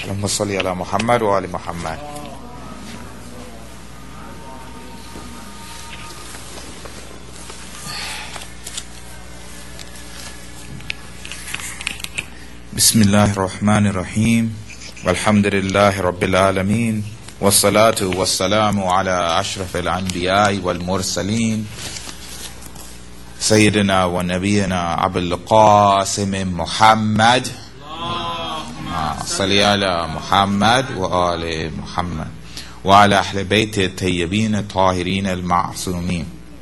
اللهم صل على محمد وآل محمد. بسم الله الرحمن الرحيم والحمد لله رب العالمين والصلاة والسلام على أشرف الأنبياء والمرسلين سيدنا ونبينا أبي القاسم محمد صل على محمد وآل محمد وعلى أهل بيت الطيبين الطاهرين المعصومين.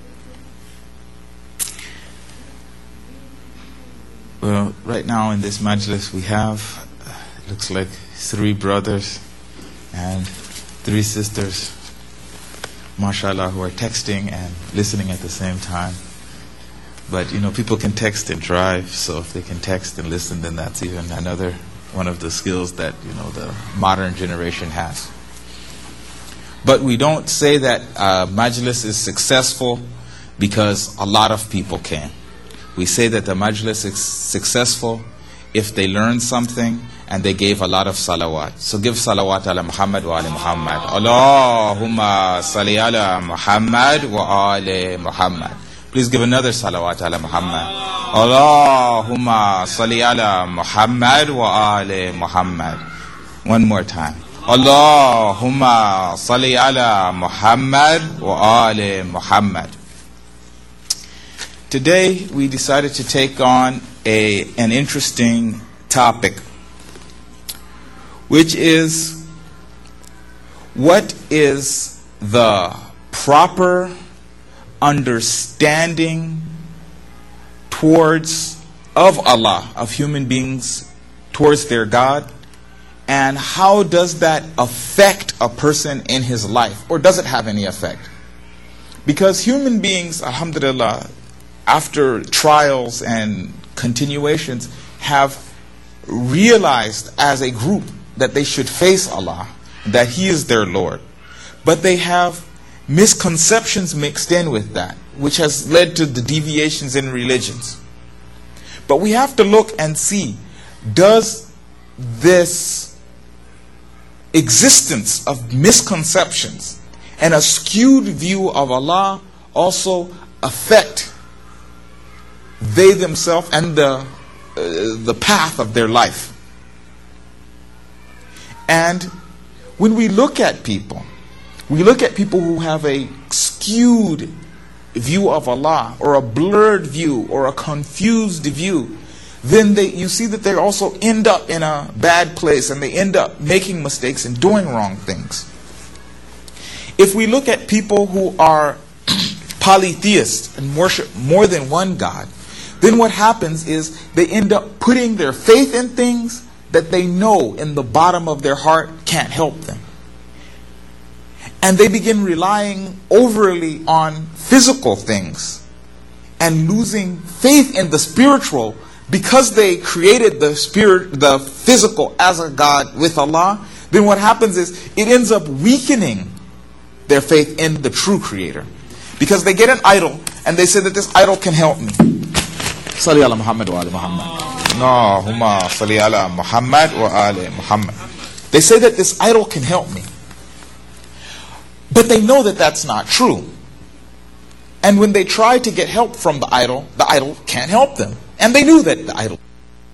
Well, right now in this majlis we have, looks like 3 brothers and 3 sisters, mashallah, who are texting and listening at the same time. But people can text and drive, so if they can text and listen, then that's even another one of the skills that the modern generation has. But we don't say that majlis is successful because a lot of people came. We say that the majlis is successful if they learned something and they gave a lot of salawat. So give salawat ala Muhammad wa ala Muhammad. Allahumma salli ala Muhammad wa ala Muhammad. Please give another salawat ala Muhammad. Allahumma salli ala Muhammad wa ala Muhammad. One more time. Allahumma salli ala Muhammad wa ala Muhammad. Today we decided to take on an interesting topic, which is, what is the proper understanding of Allah, of human beings towards their God, and how does that affect a person in his life, or does it have any effect? Because human beings, alhamdulillah, after trials and continuations, have realized as a group that they should face Allah, that He is their Lord. But they have misconceptions mixed in with that, which has led to the deviations in religions. But we have to look and see, does this existence of misconceptions and a skewed view of Allah also affect they themselves and the path of their life? And when we look at people who have a skewed view of Allah, or a blurred view, or a confused view, then you see that they also end up in a bad place, and they end up making mistakes and doing wrong things. If we look at people who are polytheists and worship more than one God, then what happens is they end up putting their faith in things that they know in the bottom of their heart can't help them. And they begin relying overly on physical things and losing faith in the spiritual, because they created the physical as a God with Allah. Then what happens is it ends up weakening their faith in the true Creator, because they get an idol and they say that this idol can help me. Salli ala Muhammad wa ala Muhammad. Allahumma salli ala Muhammad wa ala Muhammad. They say that this idol can help me. But they know that that's not true. And when they try to get help from the idol can't help them. And they knew that the idol.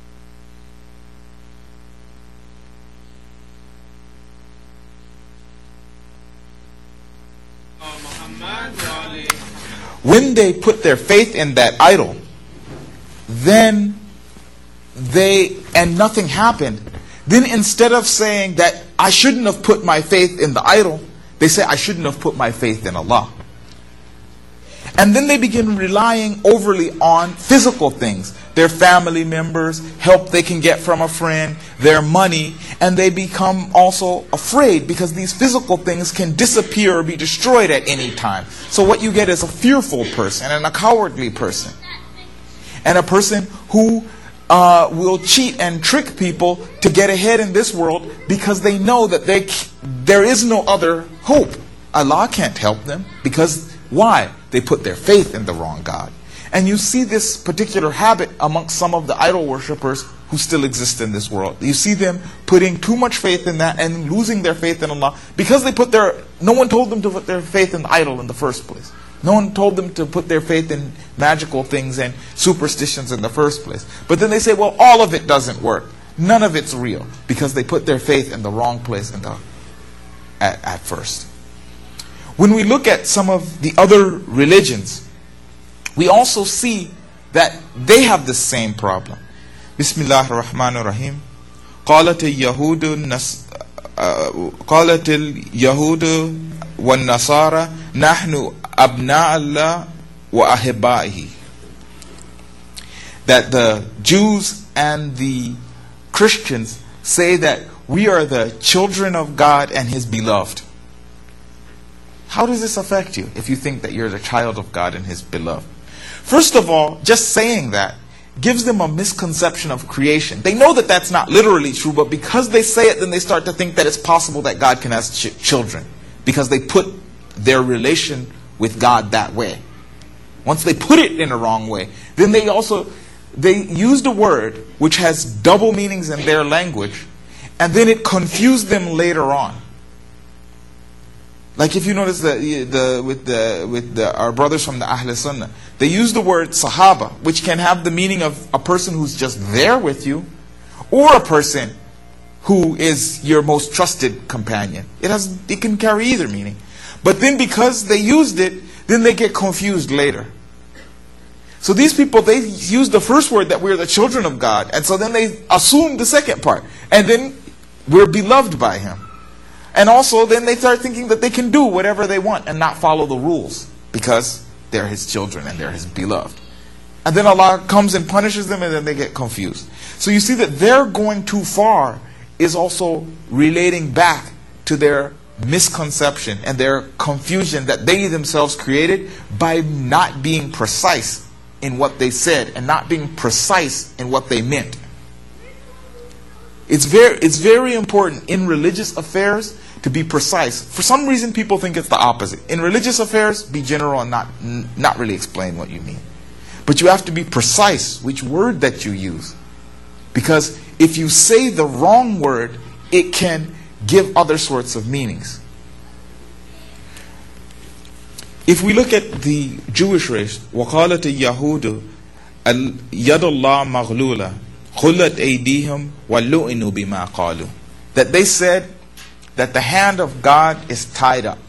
When they put their faith in that idol, then nothing happened. Then instead of saying that I shouldn't have put my faith in the idol, they say I shouldn't have put my faith in Allah. And then they begin relying overly on physical things. Their family members, help they can get from a friend, their money, and they become also afraid because these physical things can disappear or be destroyed at any time. So what you get is a fearful person and a cowardly person. And a person who will cheat and trick people to get ahead in this world because they know that there is no other hope. Allah can't help them because why? They put their faith in the wrong God. And you see this particular habit amongst some of the idol worshippers who still exist in this world. You see them putting too much faith in that and losing their faith in Allah because no one told them to put their faith in the idol in the first place. No one told them to put their faith in magical things and superstitions in the first place. But then they say, well, all of it doesn't work. None of it's real because they put their faith in the wrong place at first. When we look at some of the other religions, we also see that they have the same problem. Bismillah ar-Rahman ar-Rahim. قالت اليهود والنصارى نحن أبناء الله وأحبائه. That the Jews and the Christians say that we are the children of God and His beloved. How does this affect you if you think that you're the child of God and His beloved? First of all, just saying that gives them a misconception of creation. They know that that's not literally true, but because they say it, then they start to think that it's possible that God can have children, because they put their relation with God that way. Once they put it in a wrong way, then they used a word which has double meanings in their language, and then it confused them later on. Like if you notice with our brothers from the Ahl Sunnah, they use the word Sahaba, which can have the meaning of a person who's just there with you, or a person who is your most trusted companion. It can carry either meaning. But then because they used it, then they get confused later. So these people, they use the first word that we're the children of God, and so then they assume the second part, and then we're beloved by Him. And also then they start thinking that they can do whatever they want and not follow the rules because they're His children and they're His beloved. And then Allah comes and punishes them, and then they get confused. So you see that their going too far is also relating back to their misconception and their confusion that they themselves created by not being precise in what they said and not being precise in what they meant. It's very important in religious affairs to be precise. For some reason, people think it's the opposite. In religious affairs, be general and not really explain what you mean. But you have to be precise which word that you use. Because if you say the wrong word, it can give other sorts of meanings. If we look at the Jewish race, وَقَالَتِ اليَّهُودُ يَدُ اللَّهِ مَغْلُولَةً خُلَّتْ أَيْدِيهِمْ وَلُّئِنُوا بِمَا قَالُوا. That they said that the hand of God is tied up.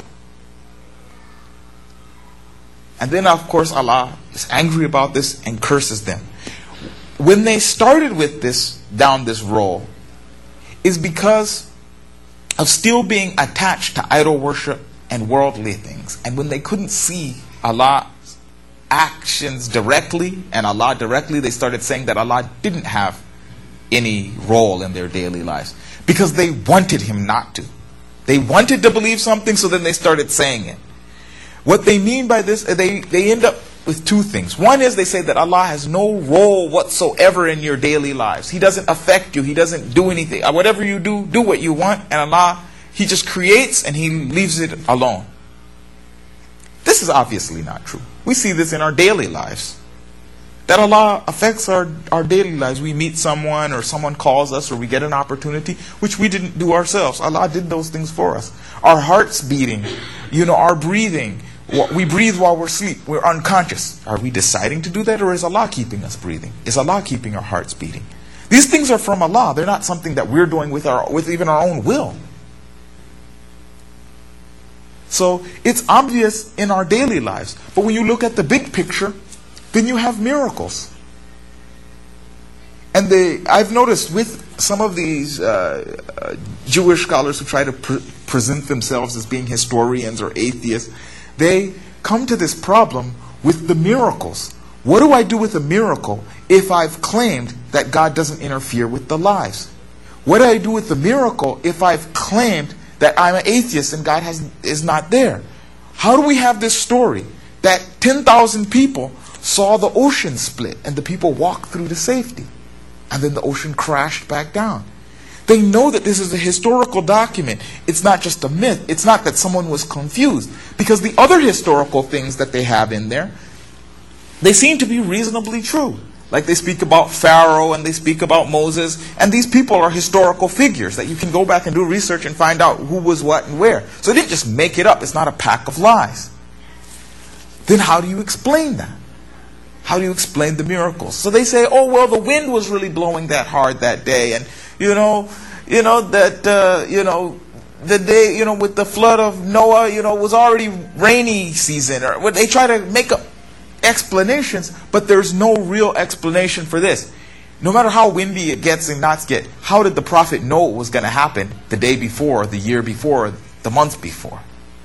And then of course Allah is angry about this and curses them. When they started with this, down this road, is because of still being attached to idol worship and worldly things. And when they couldn't see Allah's actions directly and Allah directly, they started saying that Allah didn't have any role in their daily lives because they wanted Him not to. They wanted to believe something, so then they started saying it. What they mean by this, they end up with two things. One is they say that Allah has no role whatsoever in your daily lives. He doesn't affect you. He doesn't do anything. Whatever you do, do what you want. And Allah, He just creates and He leaves it alone. This is obviously not true. We see this in our daily lives. That Allah affects our daily lives. We meet someone, or someone calls us, or we get an opportunity, which we didn't do ourselves. Allah did those things for us. Our hearts beating, our breathing. We breathe while we're asleep. We're unconscious. Are we deciding to do that, or is Allah keeping us breathing? Is Allah keeping our hearts beating? These things are from Allah. They're not something that we're doing with even our own will. So it's obvious in our daily lives. But when you look at the big picture, then you have miracles. And I've noticed with some of these Jewish scholars who try to present themselves as being historians or atheists, they come to this problem with the miracles. What do I do with a miracle if I've claimed that God doesn't interfere with the lives? What do I do with the miracle if I've claimed that I'm an atheist and God is not there? How do we have this story that 10,000 people saw the ocean split and the people walked through to safety, and then the ocean crashed back down? They know that this is a historical document. It's not just a myth. It's not that someone was confused. Because the other historical things that they have in there, they seem to be reasonably true. Like they speak about Pharaoh and they speak about Moses. And these people are historical figures that you can go back and do research and find out who was what and where. So they didn't just make it up. It's not a pack of lies. Then how do you explain that? How do you explain the miracles? So they say, oh, well, the wind was really blowing that hard that day. And, the day, with the flood of Noah, it was already rainy season. Or they try to make up explanations, but there's no real explanation for this. No matter how windy it gets and not get, how did the prophet know it was going to happen the day before, the year before, the month before?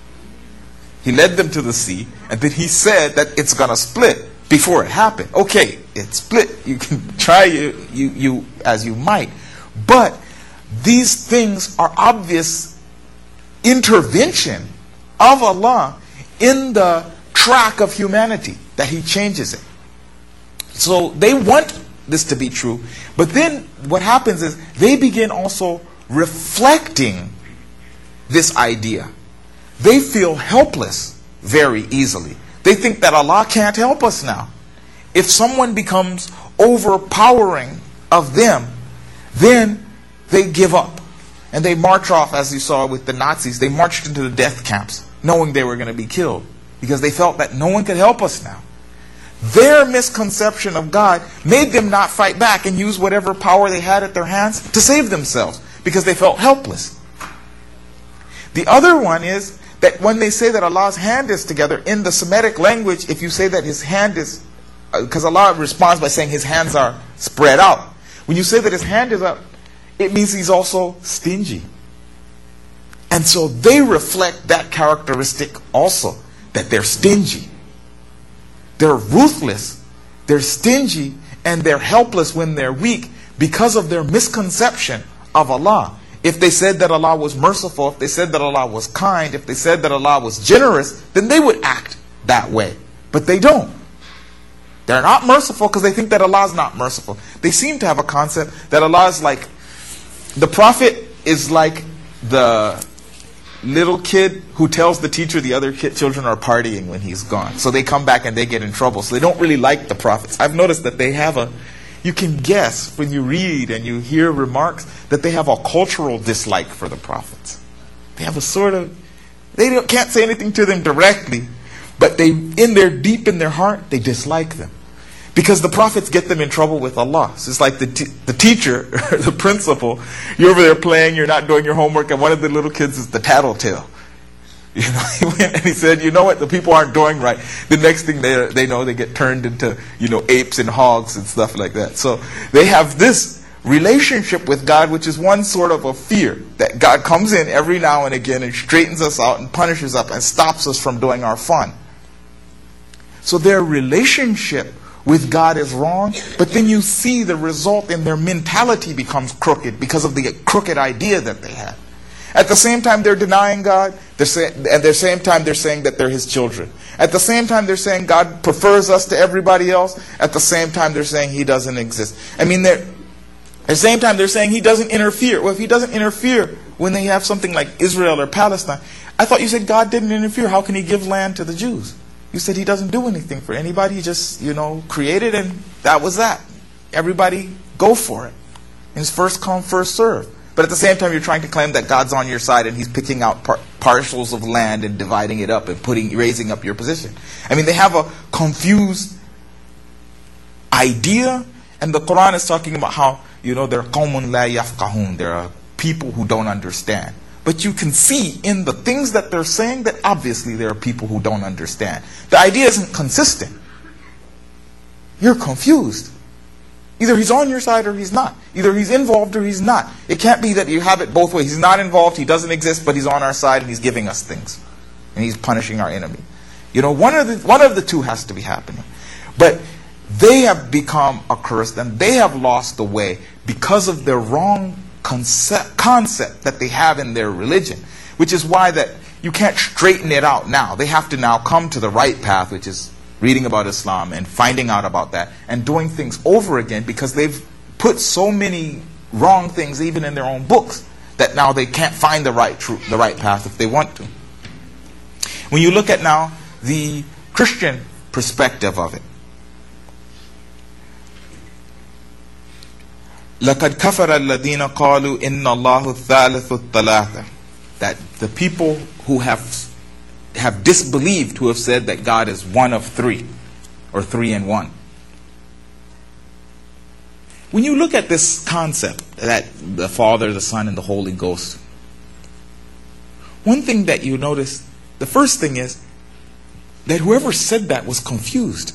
He led them to the sea, and then he said that it's going to split before it happened. Okay, it split. You can try you as you might. But these things are obvious intervention of Allah in the track of humanity, that He changes it. So they want this to be true, but then what happens is they begin also reflecting this idea. They feel helpless very easily. They think that Allah can't help us now. If someone becomes overpowering of them, then they give up. And they march off, as you saw with the Nazis. They marched into the death camps, knowing they were going to be killed, because they felt that no one could help us now. Their misconception of God made them not fight back and use whatever power they had at their hands to save themselves, because they felt helpless. The other one is that when they say that Allah's hand is together, in the Semitic language, if you say that His hand is, because Allah responds by saying His hands are spread out. When you say that His hand is up, it means He's also stingy. And so they reflect that characteristic also, that they're stingy. They're ruthless, they're stingy, and they're helpless when they're weak because of their misconception of Allah. If they said that Allah was merciful, if they said that Allah was kind, if they said that Allah was generous, then they would act that way. But they don't. They're not merciful because they think that Allah is not merciful. They seem to have a concept that Allah is like, the prophet is like the little kid who tells the teacher the other children are partying when he's gone. So they come back and they get in trouble. So they don't really like the prophets. I've noticed that they have you can guess when you read and you hear remarks that they have a cultural dislike for the prophets. They have a sort of, can't say anything to them directly, but deep in their heart, they dislike them. Because the prophets get them in trouble with Allah. So it's like the teacher, or the principal, you're over there playing, you're not doing your homework, and one of the little kids is the tattletale. He went and he said, you know what, the people aren't doing right. The next thing they know, they get turned into, apes and hogs and stuff like that. So they have this relationship with God, which is one sort of a fear, that God comes in every now and again and straightens us out and punishes us and stops us from doing our fun. So their relationship with God is wrong, but then you see the result in their mentality becomes crooked because of the crooked idea that they have. At the same time they're denying God, at the same time they're saying that they're His children. At the same time they're saying God prefers us to everybody else. At the same time they're saying He doesn't exist. At the same time they're saying He doesn't interfere. Well, if He doesn't interfere when they have something like Israel or Palestine, I thought you said God didn't interfere. How can He give land to the Jews? You said He doesn't do anything for anybody. He just, created, and that was that. Everybody go for it. And it's first come, first serve. But at the same time, you're trying to claim that God's on your side and He's picking out parcels of land and dividing it up and raising up your position. They have a confused idea, and the Quran is talking about how, they're qawmun la yafqahun. They're people who don't understand. But you can see in the things that they're saying that obviously there are people who don't understand. The idea isn't consistent. You're confused. Either He's on your side or He's not. Either He's involved or He's not. It can't be that you have it both ways. He's not involved, He doesn't exist, but He's on our side and He's giving us things. And He's punishing our enemy. One of the two has to be happening. But they have become accursed and they have lost the way because of their wrong concept that they have in their religion, which is why that you can't straighten it out now. They have to now come to the right path, which is reading about Islam and finding out about that and doing things over again, because they've put so many wrong things even in their own books that now they can't find the right path if they want to. When you look at now the Christian perspective of it, لَقَدْ كَفَرَ الَّذِينَ قَالُوا إِنَّ اللَّهُ الثَّالِثُ الثَّلَاثَةِ. That the people who have disbelieved, who have said that God is one of three, or three in one. When you look at this concept, that the Father, the Son, and the Holy Ghost, one thing that you notice, the first thing is that whoever said that was confused.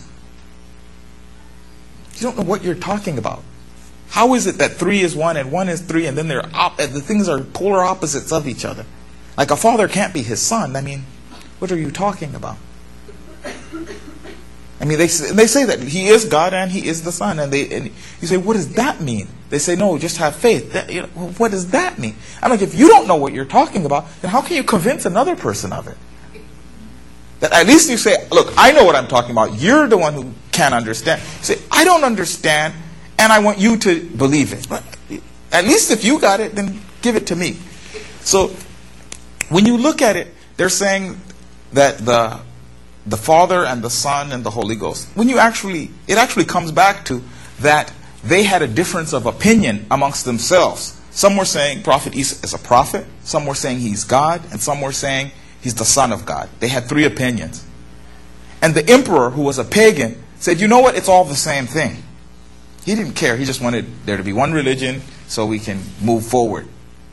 You don't know what you're talking about. How is it that three is one and one is three, and then the things are polar opposites of each other? Like a father can't be his son. I mean, what are you talking about? I mean, they say that he is God and he is the Son, and you say, what does that mean? They say, no, just have faith. What does that mean? I'm like, if you don't know what you're talking about, then how can you convince another person of it? That at least you say, look, I know what I'm talking about. You're the one who can't understand. You say, I don't understand, and I want you to believe it. But at least if you got it, then give it to me. So when you look at it, they're saying that the Father and the Son and the Holy Ghost, it actually comes back to that they had a difference of opinion amongst themselves. Some were saying Prophet Isa is a prophet, some were saying he's God, and some were saying he's the Son of God. They had three opinions. And the emperor, who was a pagan, said, you know what, it's all the same thing. He didn't care, he just wanted there to be one religion so we can move forward.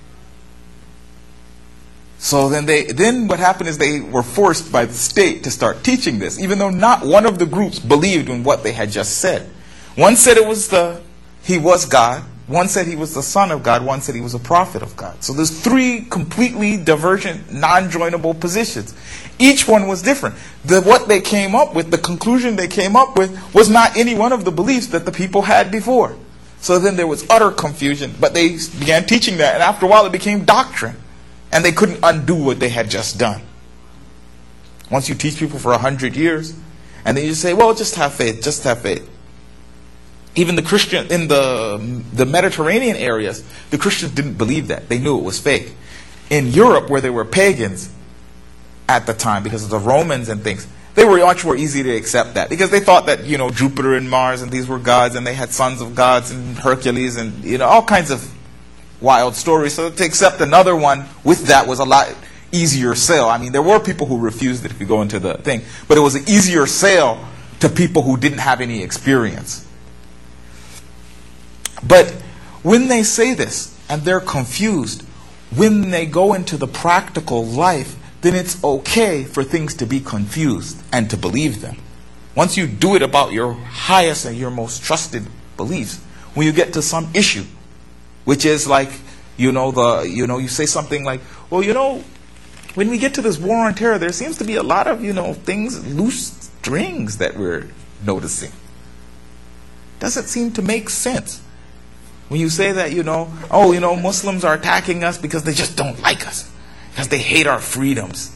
So then what happened is they were forced by the state to start teaching this, even though not one of the groups believed in what they had just said. One said he was God, one said he was the Son of God, one said he was a prophet of God. So there's three completely divergent, non-joinable positions. Each one was different. What they came up with, the conclusion they came up with, was not any one of the beliefs that the people had before. So then there was utter confusion, but they began teaching that, and after a while it became doctrine. And they couldn't undo what they had just done. Once you teach people for 100 years, and then you say, well, just have faith, just have faith. Even the Christian, in the Mediterranean areas, the Christians didn't believe that. They knew it was fake. In Europe, where they were pagans at the time, because of the Romans and things, they were much more easy to accept that. Because they thought that, Jupiter and Mars and these were gods, and they had sons of gods and Hercules and, all kinds of wild story. So to accept another one with that was a lot easier sale. I mean, there were people who refused it if you go into the thing, but it was an easier sale to people who didn't have any experience. But when they say this and they're confused, when they go into the practical life, then it's okay for things to be confused and to believe them. Once you do it about your highest and your most trusted beliefs, when you get to some issue, which is like, you say something like, well, when we get to this war on terror, there seems to be a lot of, things, loose strings that we're noticing. Doesn't seem to make sense. When you say that, Muslims are attacking us because they just don't like us, because they hate our freedoms,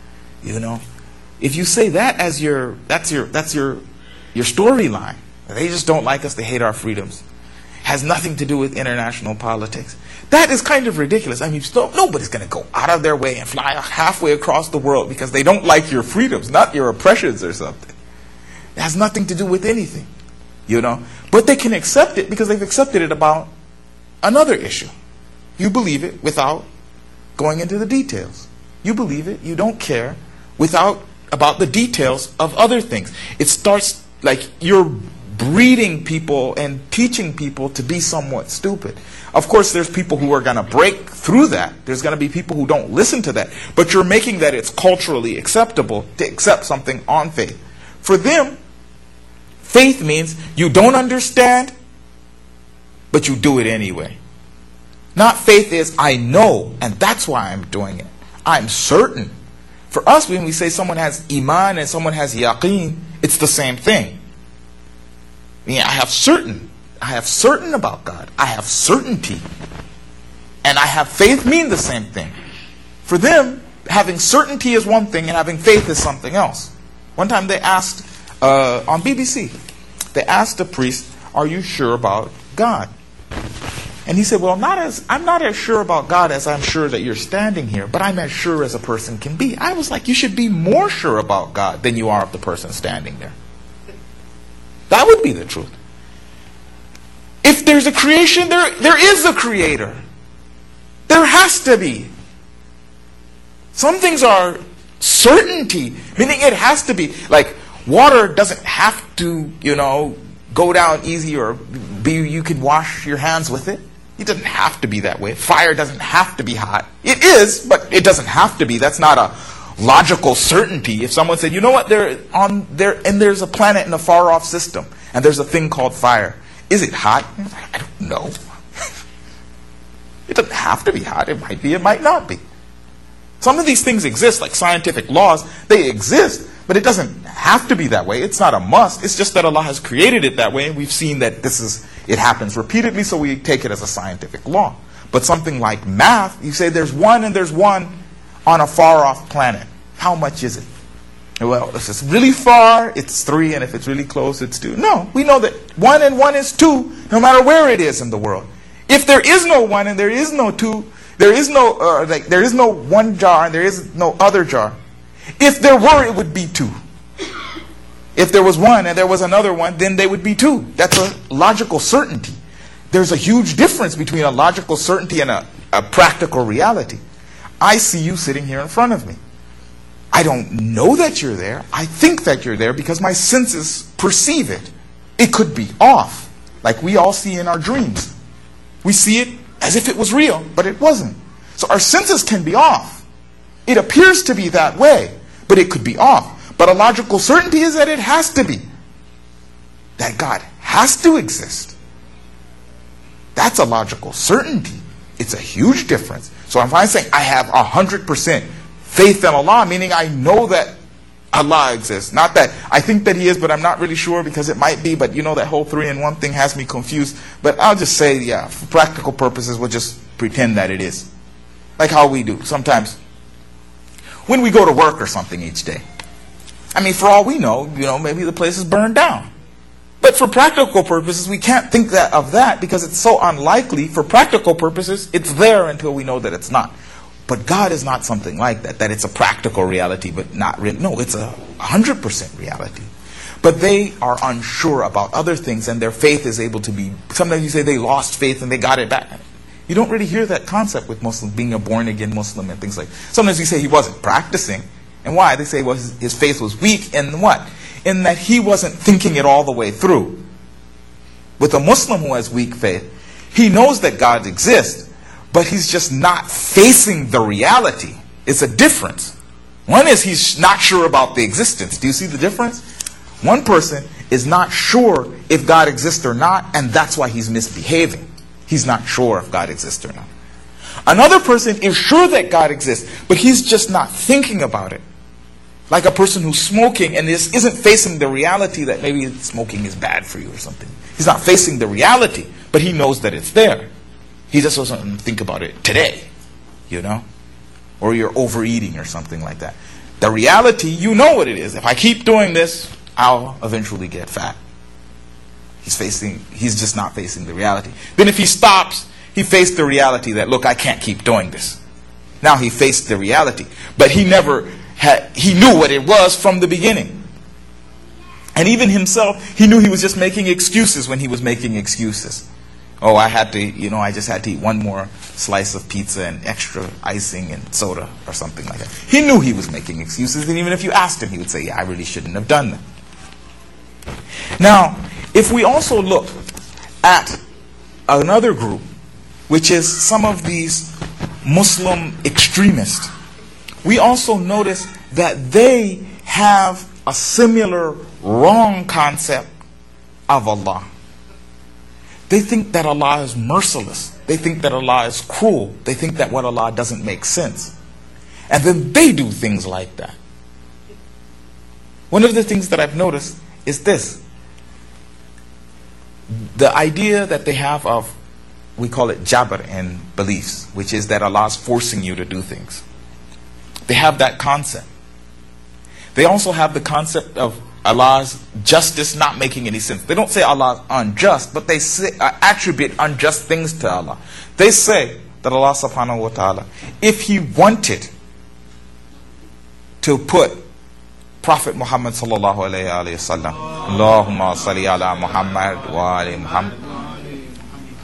If you say that as that's your storyline, they just don't like us, they hate our freedoms, has nothing to do with international politics. That is kind of ridiculous. I mean, nobody's going to go out of their way and fly halfway across the world because they don't like your freedoms, not your oppressions or something. It has nothing to do with anything, But they can accept it because they've accepted it about another issue. You believe it without going into the details. You believe it, you don't care about the details of other things. It starts like you're breeding people and teaching people to be somewhat stupid. Of course, there's people who are going to break through that. There's going to be people who don't listen to that. But you're making that it's culturally acceptable to accept something on faith. For them, faith means you don't understand, but you do it anyway. Not faith is, I know, and that's why I'm doing it. I'm certain. For us, when we say someone has iman and someone has yaqeen, it's the same thing. I have certain about God. I have certainty. And I have faith mean the same thing. For them, having certainty is one thing and having faith is something else. One time they asked, on BBC, they asked a priest, are you sure about God? And he said, well, I'm not as sure about God as I'm sure that you're standing here, but I'm as sure as a person can be. I was like, you should be more sure about God than you are of the person standing there. That would be the truth. If there's a creation, there is a creator. There has to be. Some things are certainty, meaning it has to be. Like water doesn't have to, go down easy or you can wash your hands with it. It doesn't have to be that way. Fire doesn't have to be hot. It is, but it doesn't have to be. That's not a logical certainty. If someone said, you know what, there's a planet in a far off system, and there's a thing called fire. Is it hot? I don't know. It doesn't have to be hot. It might be, it might not be. Some of these things exist, like scientific laws. They exist, but it doesn't have to be that way. It's not a must. It's just that Allah has created it that way, and we've seen that it happens repeatedly, so we take it as a scientific law. But something like math, you say there's one and there's one on a far-off planet. How much is it? Well, if it's really far, it's 3, and if it's really close, it's 2. No, we know that 1 and 1 is 2, no matter where it is in the world. If there is no 1 and there is no 2, there is no one jar and there is no other jar. If there were, it would be 2. If there was 1 and there was another one, then they would be 2. That's a logical certainty. There's a huge difference between a logical certainty and a practical reality. I see you sitting here in front of me. I don't know that you're there. I think that you're there because my senses perceive it. It could be off, like we all see in our dreams. We see it as if it was real, but it wasn't. So our senses can be off. It appears to be that way, but it could be off. But a logical certainty is that it has to be. That God has to exist. That's a logical certainty. It's a huge difference. So if I'm saying I have 100% faith in Allah, meaning I know that Allah exists. Not that I think that He is, but I'm not really sure because it might be. But that whole 3 in 1 thing has me confused. But I'll just say, yeah, for practical purposes, we'll just pretend that it is. Like how we do sometimes when we go to work or something each day. I mean, for all we know, maybe the place is burned down. But for practical purposes, we can't think of that because it's so unlikely. For practical purposes, it's there until we know that it's not. But God is not something like that it's a practical reality, but not real. No, it's 100% reality. But they are unsure about other things, and their faith is able to be. Sometimes you say they lost faith and they got it back. You don't really hear that concept with Muslims, being a born-again Muslim and things like that. Sometimes you say he wasn't practicing. And why? They say his faith was weak. And what? In that he wasn't thinking it all the way through. With a Muslim who has weak faith, he knows that God exists, but he's just not facing the reality. It's a difference. One is he's not sure about the existence. Do you see the difference? One person is not sure if God exists or not, and that's why he's misbehaving. He's not sure if God exists or not. Another person is sure that God exists, but he's just not thinking about it. Like a person who's smoking and isn't facing the reality that maybe smoking is bad for you or something. He's not facing the reality, but he knows that it's there. He just doesn't think about it today, or you're overeating or something like that. The reality, you know what it is. If I keep doing this, I'll eventually get fat. He's just not facing the reality. Then if he stops, he faced the reality that, look, I can't keep doing this. Now he faced the reality, but he knew what it was from the beginning. And even himself, he knew he was just making excuses when he was making excuses. Oh, I just had to eat one more slice of pizza and extra icing and soda or something like that. He knew he was making excuses, and even if you asked him, he would say, yeah, I really shouldn't have done that. Now, if we also look at another group, which is some of these Muslim extremists, we also notice that they have a similar wrong concept of Allah. They think that Allah is merciless. They think that Allah is cruel. They think that what Allah doesn't make sense. And then they do things like that. One of the things that I've noticed is this. The idea that they have of, we call it jabr in beliefs, which is that Allah is forcing you to do things. They have that concept. They also have the concept of Allah's justice not making any sense. They don't say Allah is unjust, but they attribute unjust things to Allah. They say that Allah subhanahu wa ta'ala, if He wanted to put Prophet Muhammad sallallahu alayhi wa sallam, Allahumma salli ala Muhammad wa ali Muhammad,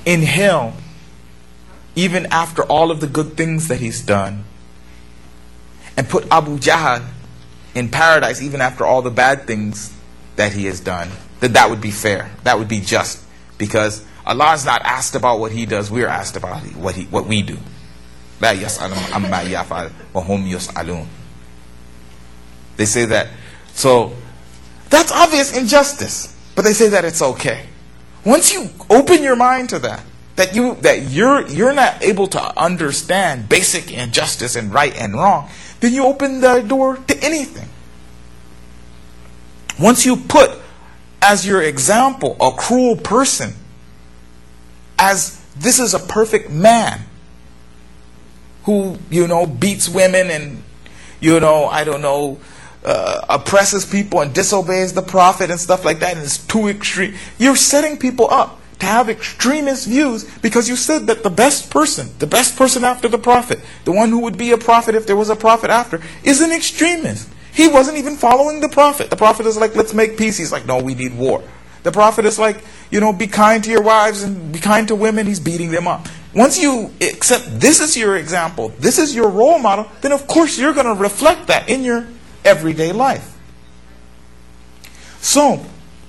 in hell even after all of the good things that he's done, and put Abu Jahl in paradise even after all the bad things that he has done, then that would be fair. That would be just. Because Allah is not asked about what he does, we are asked about what we do. La yas'alun amma yaf'al wa hum yus'alun. They say that. So that's obvious injustice, but they say that it's okay. Once you open your mind to that you're not able to understand basic injustice and right and wrong, then you open the door to anything. Once you put as your example a cruel person, as this is a perfect man who, beats women and, oppresses people and disobeys the Prophet and stuff like that, and is too extreme. You're setting people up to have extremist views because you said that the best person after the Prophet, the one who would be a prophet if there was a prophet after, is an extremist. He wasn't even following the Prophet. The Prophet is like, let's make peace. He's like, no, we need war. The Prophet is like, be kind to your wives and be kind to women. He's beating them up. Once you accept this is your example, this is your role model, then of course you're going to reflect that in your everyday life. So,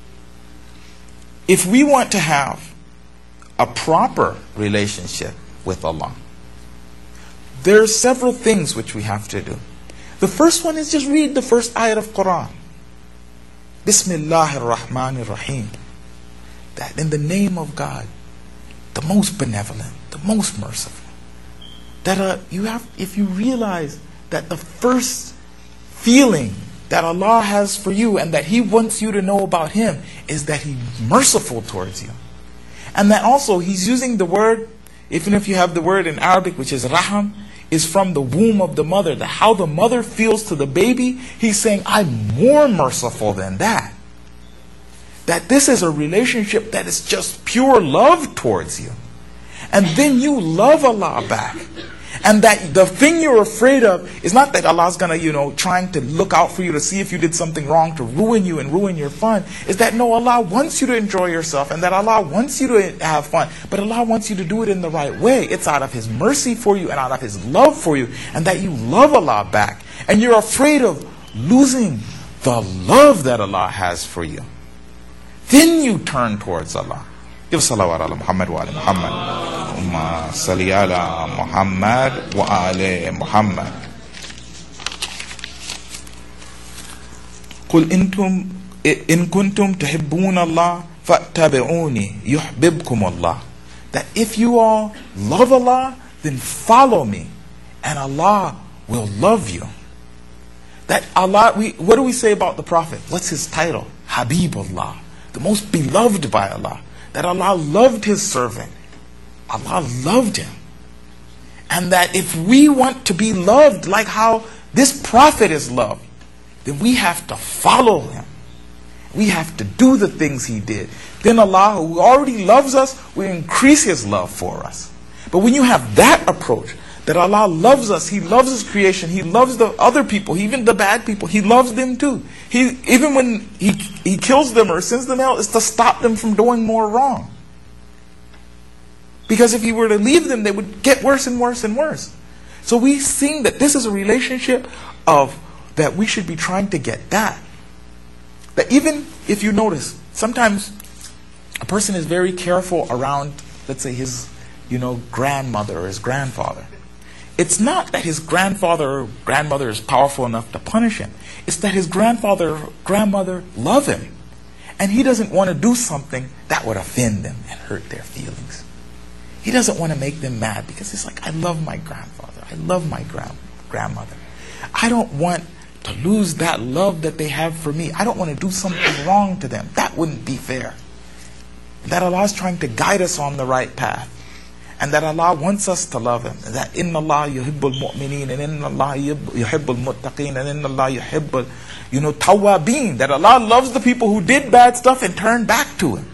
if we want to have a proper relationship with Allah, there are several things which we have to do. The first one is just read the first ayat of Quran. Bismillahir Rahmanir Rahim. That in the name of God, the most benevolent, the most merciful. That if you realize that the first feeling that Allah has for you and that He wants you to know about Him is that He's merciful towards you. And that also He's using the word, even if you have the word in Arabic which is Raham, is from the womb of the mother. That how the mother feels to the baby, He's saying, I'm more merciful than that. That this is a relationship that is just pure love towards you. And then you love Allah back. And that the thing you're afraid of is not that Allah's going to, trying to look out for you to see if you did something wrong to ruin you and ruin your fun. Is that no, Allah wants you to enjoy yourself and that Allah wants you to have fun. But Allah wants you to do it in the right way. It's out of His mercy for you and out of His love for you. And that you love Allah back. And you're afraid of losing the love that Allah has for you. Then you turn towards Allah. Give salawat ala Muhammad wa ala Muhammad. Umma salli ala Muhammad wa ala Muhammad. قل إن كنتم تحبون الله فاتبعوني يحببكم الله. That if you all love Allah, then follow me, and Allah will love you. That Allah, what do we say about the Prophet? What's his title? Habibullah, the most beloved by Allah. That Allah loved His servant. Allah loved him. And that if we want to be loved like how this Prophet is loved, then we have to follow him. We have to do the things he did. Then Allah, who already loves us, will increase His love for us. But when you have that approach, that Allah loves us, He loves His creation, He loves the other people, even the bad people, He loves them too. Even when he kills them or sends them out, it's to stop them from doing more wrong. Because if He were to leave them, they would get worse and worse and worse. So we see that this is a relationship of that we should be trying to get that. That even if you notice, sometimes a person is very careful around, let's say, his grandmother or his grandfather. It's not that his grandfather or grandmother is powerful enough to punish him. It's that his grandfather or grandmother love him. And he doesn't want to do something that would offend them and hurt their feelings. He doesn't want to make them mad because it's like, I love my grandfather. I love my grandmother. I don't want to lose that love that they have for me. I don't want to do something wrong to them. That wouldn't be fair. That Allah is trying to guide us on the right path. And that Allah wants us to love Him. That inna Allah yuhibbul mu'mineen, and inna Allah yuhibbul muttaqeen, and inna Allah yuhibbul, tawwabeen. That Allah loves the people who did bad stuff and turned back to Him.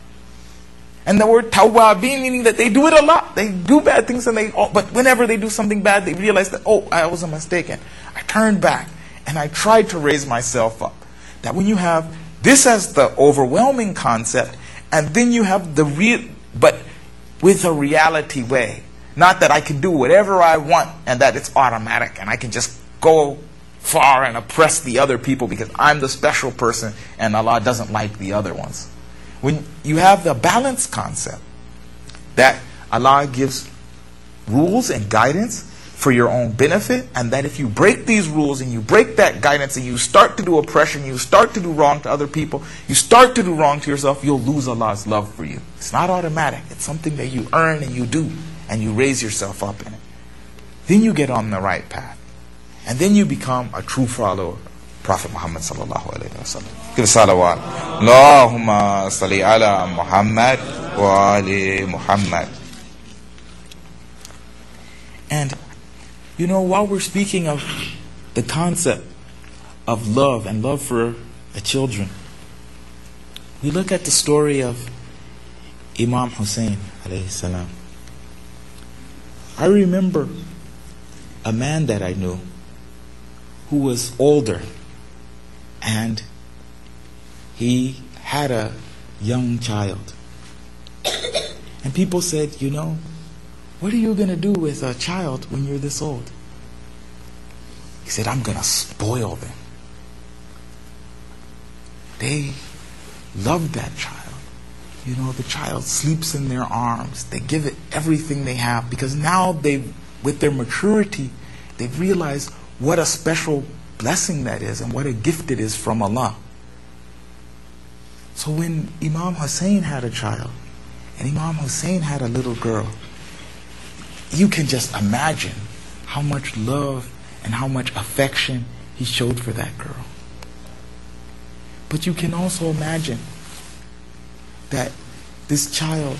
And the word tawwabeen meaning that they do it a lot. They do bad things but whenever they do something bad, they realize that, I was mistaken. I turned back and I tried to raise myself up. That when you have this as the overwhelming concept, and then you have the real, but with a reality way. Not that I can do whatever I want and that it's automatic and I can just go far and oppress the other people because I'm the special person and Allah doesn't like the other ones. When you have the balance concept that Allah gives rules and guidance for your own benefit, and that if you break these rules and you break that guidance and you start to do oppression, you start to do wrong to other people, you start to do wrong to yourself, you'll lose Allah's love for you. It's not automatic. It's something that you earn and you do, and you raise yourself up in it. Then you get on the right path. And then you become a true follower of Prophet Muhammad sallallahu alaihi wasallam. Give salawat. Allahumma salli ala Muhammad wa ali Muhammad. And you know, while we're speaking of the concept of love and love for the children, we look at the story of Imam Hussein alayhi salam. I remember a man that I knew who was older, and he had a young child. And people said, you know, what are you going to do with a child when you're this old? He said, I'm going to spoil them. They love that child. You know, the child sleeps in their arms. They give it everything they have, because now with their maturity, they've realized what a special blessing that is and what a gift it is from Allah. So when Imam Hussein had a child, and Imam Hussein had a little girl, you can just imagine how much love and how much affection he showed for that girl. But you can also imagine that this child,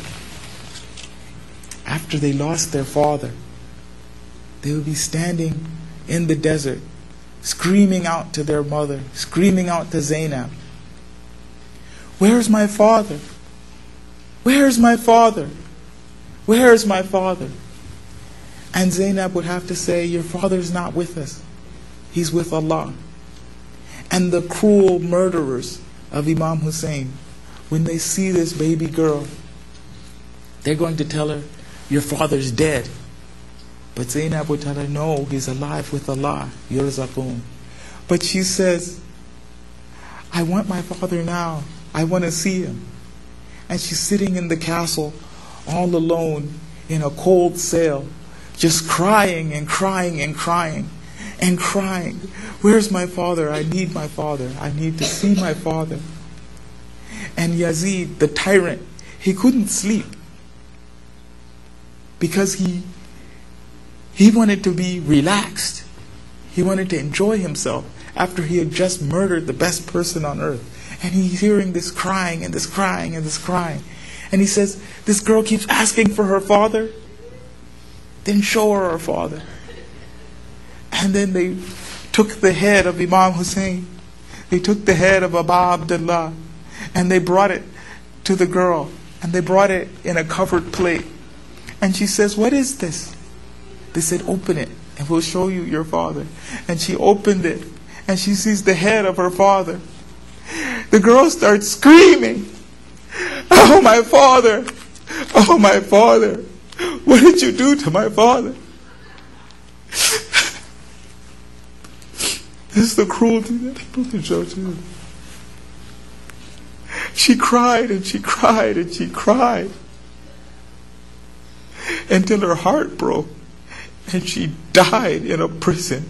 after they lost their father, they would be standing in the desert, screaming out to their mother, screaming out to Zainab, "Where's my father? Where's my father? Where's my father?" And Zainab would have to say, "Your father's not with us. He's with Allah." And the cruel murderers of Imam Hussein, when they see this baby girl, they're going to tell her, "Your father's dead." But Zainab would tell her, "No, he's alive with Allah, yurzaqun." But she says, "I want my father now. I want to see him." And she's sitting in the castle all alone in a cold cell, just crying and crying and crying and crying. "Where's my father? I need my father. I need to see my father." And Yazid, the tyrant, he couldn't sleep because he wanted to be relaxed. He wanted to enjoy himself after he had just murdered the best person on earth. And he's hearing this crying and this crying and this crying. And he says, "This girl keeps asking for her father. Then show her father." And then they took the head of Imam Hussein. They took the head of Aba Abdullah. And they brought it to the girl. And they brought it in a covered plate. And she says, "What is this?" They said, "Open it and we'll show you your father." And she opened it. And she sees the head of her father. The girl starts screaming, "Oh, my father! Oh, my father! What did you do to my father?" This is the cruelty that people can show to you. She cried and she cried and she cried until her heart broke and she died in a prison.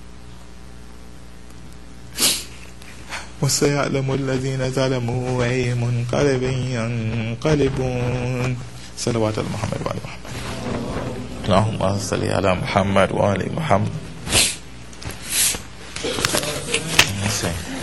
وَسَيَعْلَمُ الَّذِينَ ظَلَمُوا وَأَيُّ مُنْقَلَبٍ يَنْقَلِبُونَ صلوات على محمد وآل محمد. اللهم صل على محمد وآل محمد.